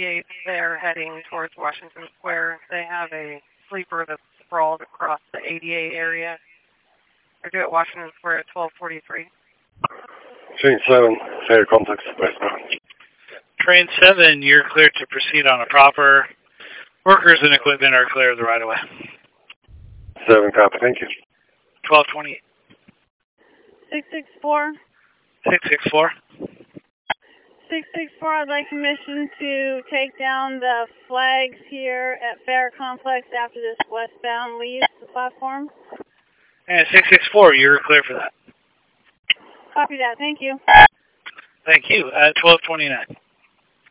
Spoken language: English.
88. They're heading towards Washington Square. They have a sleeper that's sprawled across the 88 area. They're due at Washington Square at 12:43. Train 7, fair complex westbound. Train 7, you're cleared to proceed on a proper. Workers and equipment are clear of the right-of-way. 7, copy, thank you. 1228. 664. 664. 664, I'd like permission to take down the flags here at Fair Complex after this westbound leaves the platform. And 664, you're clear for that. Copy that, thank you. Thank you. 1229.